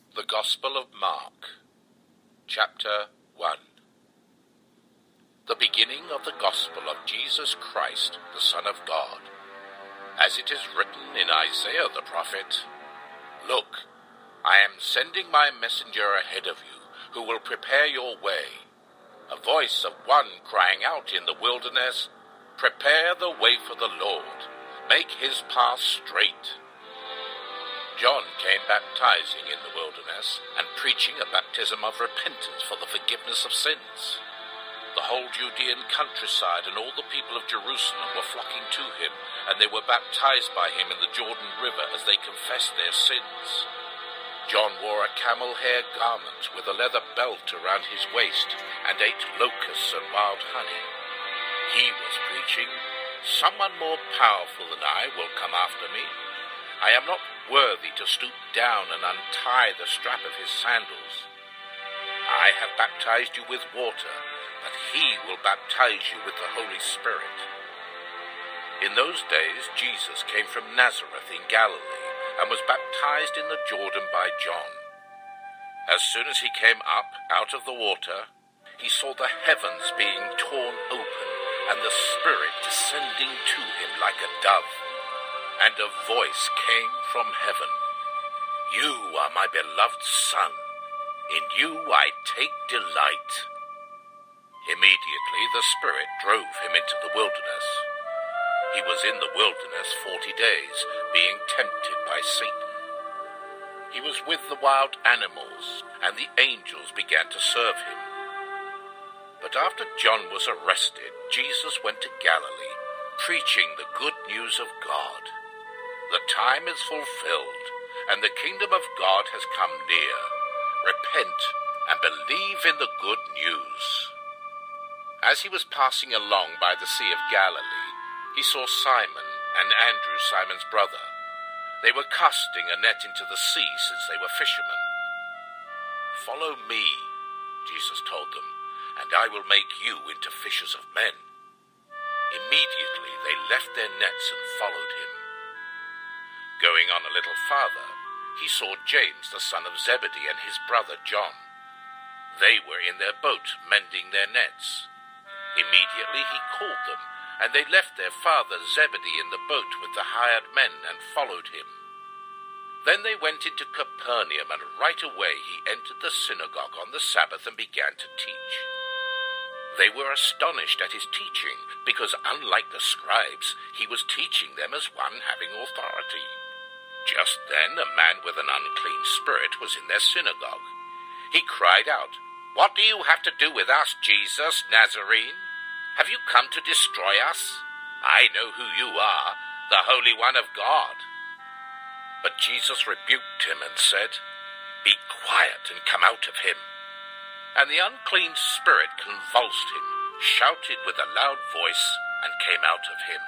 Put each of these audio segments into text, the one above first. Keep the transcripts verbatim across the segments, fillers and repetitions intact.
The Gospel of Mark, Chapter one. The beginning of the Gospel of Jesus Christ, the Son of God. As it is written in Isaiah the prophet, "Look, I am sending my messenger ahead of you, who will prepare your way. A voice of one crying out in the wilderness, prepare the way for the Lord, make his path straight." John came baptizing in the wilderness and preaching a baptism of repentance for the forgiveness of sins. The whole Judean countryside and all the people of Jerusalem were flocking to him, and they were baptized by him in the Jordan River as they confessed their sins. John wore a camel hair garment with a leather belt around his waist and ate locusts and wild honey. He was preaching, "Someone more powerful than I will come after me. I am not worthy to stoop down and untie the strap of his sandals. I have baptized you with water, but he will baptize you with the Holy Spirit." In those days Jesus came from Nazareth in Galilee and was baptized in the Jordan by John. As soon as he came up out of the water, he saw the heavens being torn open and the Spirit descending to him like a dove. And a voice came from heaven, "You are my beloved Son. In you I take delight." Immediately the Spirit drove him into the wilderness. He was in the wilderness forty days, being tempted by Satan. He was with the wild animals, and the angels began to serve him. But after John was arrested, Jesus went to Galilee, preaching the good news of God. The time is fulfilled, and the kingdom of God has come near. Repent and believe in the good news. As he was passing along by the Sea of Galilee, he saw Simon and Andrew, Simon's brother. They were casting a net into the sea, since they were fishermen. "Follow me," Jesus told them, "and I will make you into fishers of men." Immediately they left their nets and followed him. Going on a little farther, he saw James the son of Zebedee and his brother John. They were in their boat mending their nets. Immediately he called them, and they left their father Zebedee in the boat with the hired men and followed him. Then they went into Capernaum, and right away he entered the synagogue on the Sabbath and began to teach. They were astonished at his teaching, because unlike the scribes, he was teaching them as one having authority. Just then a man with an unclean spirit was in their synagogue. He cried out, "What do you have to do with us, Jesus, Nazarene? Have you come to destroy us? I know who you are, the Holy One of God." But Jesus rebuked him and said, "Be quiet and come out of him." And the unclean spirit convulsed him, shouted with a loud voice, and came out of him.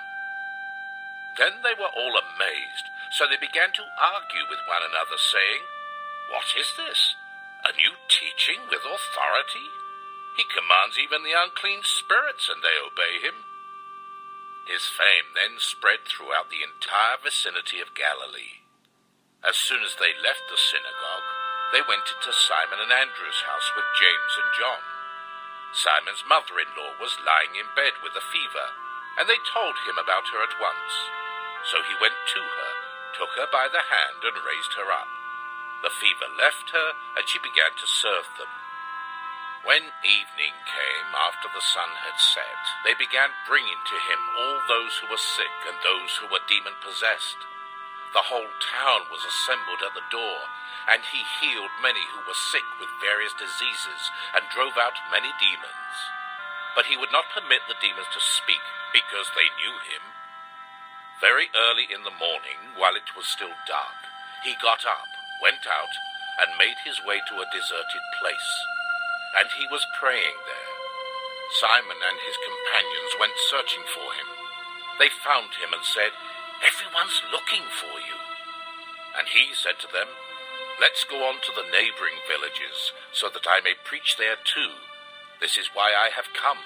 Then they were all amazed, so they began to argue with one another, saying, "What is this? A new teaching with authority? He commands even the unclean spirits, and they obey him." His fame then spread throughout the entire vicinity of Galilee. As soon as they left the synagogue, they went into Simon and Andrew's house with James and John. Simon's mother-in-law was lying in bed with a fever, and they told him about her at once. So he went to her, took her by the hand, and raised her up. The fever left her, and she began to serve them. When evening came, after the sun had set, they began bringing to him all those who were sick and those who were demon-possessed. The whole town was assembled at the door, and he healed many who were sick with various diseases and drove out many demons. But he would not permit the demons to speak, because they knew him. Very early in the morning, while it was still dark, he got up, went out, and made his way to a deserted place. And he was praying there. Simon and his companions went searching for him. They found him and said, "Everyone's looking for you." And he said to them, "Let's go on to the neighboring villages, so that I may preach there too. This is why I have come."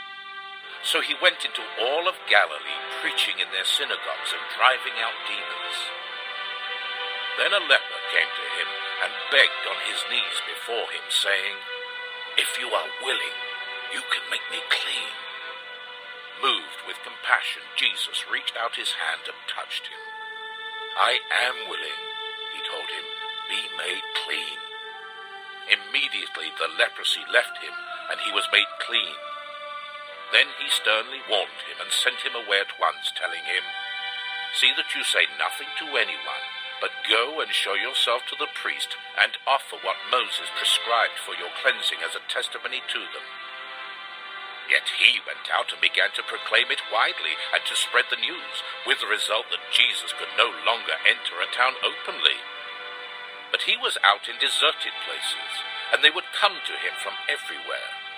So he went into all of Galilee, preaching in their synagogues and driving out demons. Then a leper came to him, and begged on his knees before him, saying, "If you are willing, you can make me clean." Moved with compassion, Jesus reached out his hand and touched him. "I am willing," he told him, "be made clean." Immediately the leprosy left him, and he was made clean. Then he sternly warned him and sent him away at once, telling him, "See that you say nothing to anyone, but go and show yourself to the priest and offer what Moses prescribed for your cleansing as a testimony to them." Yet he went out and began to proclaim it widely and to spread the news, with the result that Jesus could no longer enter a town openly. But he was out in deserted places, and they would come to him from everywhere,